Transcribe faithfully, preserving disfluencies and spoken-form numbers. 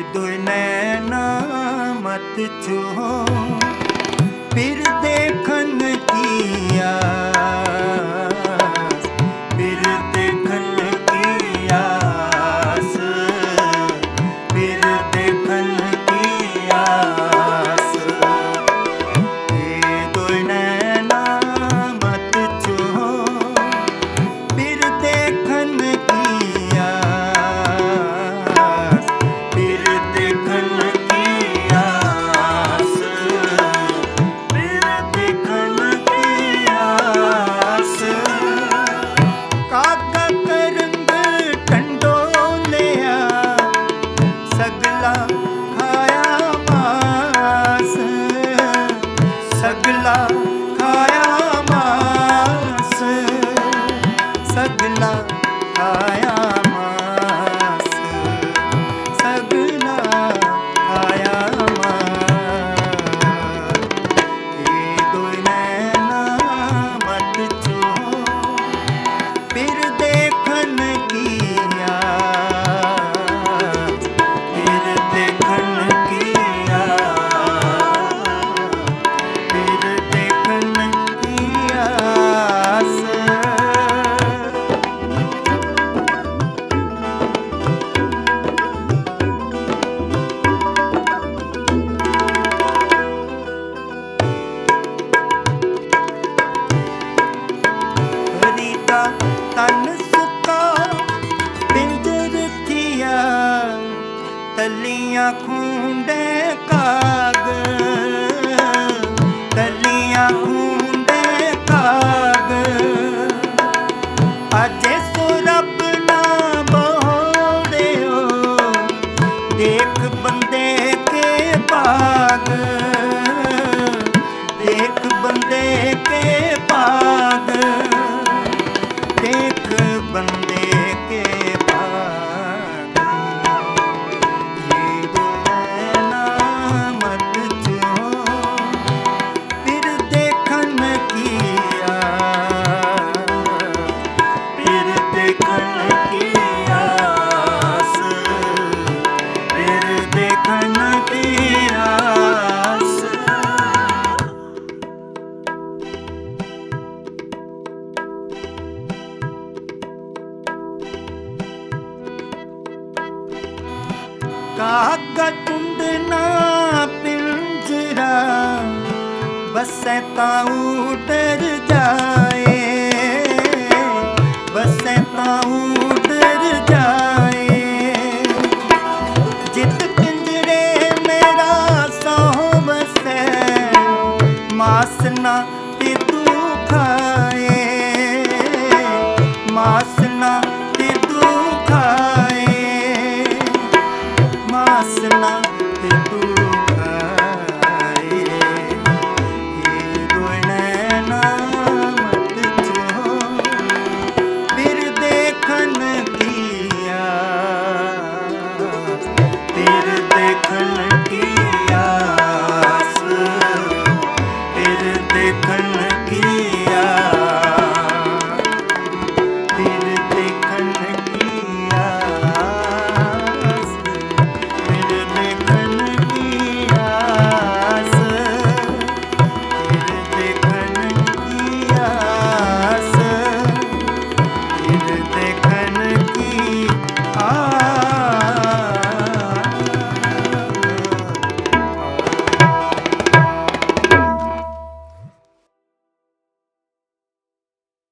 दुई नैना मत छो फिर देखन की आस, फिर देखन की आस, फिर देखन की आस। ये दुई नैना मत छो फिर देखन की आस, फिर देखन की आस, फिर देखन की आस। कागा करंग टंडोलिया सगला खाया मास, सगला खाया मास, सगला खाया मास, सगला खाया मास। ये दुई नैना मत छो फिर देखन की आस, फिर देखन की आस, फिर देखन की आस। रीता तन सुका पिंजर थिया तलियां खूंडे काग, तलियां खूंडे काग। अजे सो रब ना बोड़े हो देख बंदे के भाग, देख बंदे के भाग, देख बंदे के भाग। ये दुई नैना मत छो फिर देखन की आस, फिर देखन की आस, फिर देखन की आस। कागा टुंडना पिंजरा बसे ताऊ डर जाए, बसे ताऊ डर जाए। जित पिंजरे मेरा सौ बसे मास ना तू खाए, मास